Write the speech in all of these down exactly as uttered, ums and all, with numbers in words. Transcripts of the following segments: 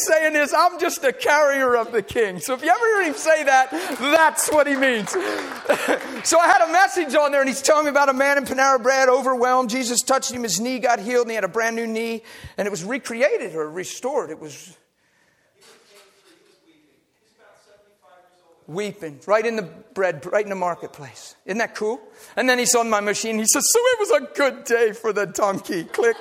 saying is, I'm just a carrier of the King. So if you ever hear him say that, that's what he means. So I had a message on there, and he's telling me about a man in Panera Bread, overwhelmed. Jesus touched him, his knee got healed, and he had a brand new knee, and it was recreated or restored. It was weeping right in the bread, right in the marketplace. Isn't that cool? And then he's on my machine. He says, so it was a good day for the donkey. Click.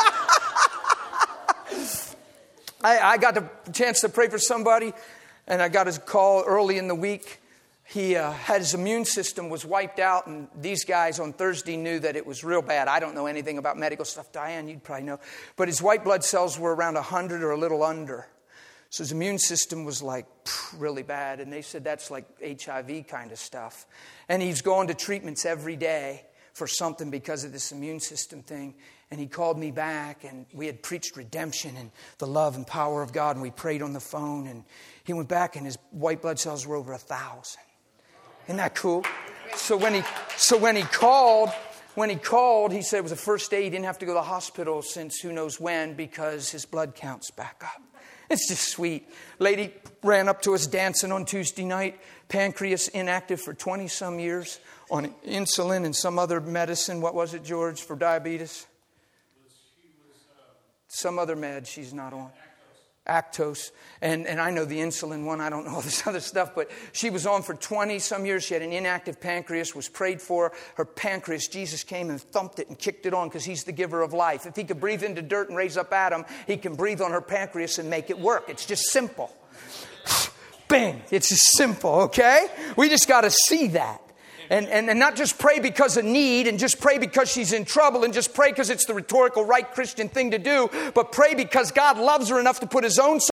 I, I got the chance to pray for somebody, and I got his call early in the week. He uh, had his immune system was wiped out, and these guys on Thursday knew that it was real bad. I don't know anything about medical stuff. Diane, you'd probably know. But his white blood cells were around one hundred or a little under. So his immune system was like really bad. And they said that's like H I V kind of stuff. And he's going to treatments every day for something because of this immune system thing. And he called me back, and we had preached redemption and the love and power of God. And we prayed on the phone. And he went back, and his white blood cells were over a thousand. Isn't that cool? So when he so when he called, when he called, he said it was a first day. He didn't have to go to the hospital since who knows when because his blood count's back up. It's just sweet. Lady ran up to us dancing on Tuesday night. Pancreas inactive for twenty some years on insulin and some other medicine. What was it, George, for diabetes? Some other med she's not on. Actos. And, and I know the insulin one. I don't know all this other stuff. But she was on for twenty some years. She had an inactive pancreas, was prayed for. Her pancreas, Jesus came and thumped it and kicked it on because he's the giver of life. If he could breathe into dirt and raise up Adam, he can breathe on her pancreas and make it work. It's just simple. Bing. It's just simple, okay? We just got to see that. And, and, and not just pray because of need and just pray because she's in trouble and just pray because it's the rhetorical right Christian thing to do, but pray because God loves her enough to put his own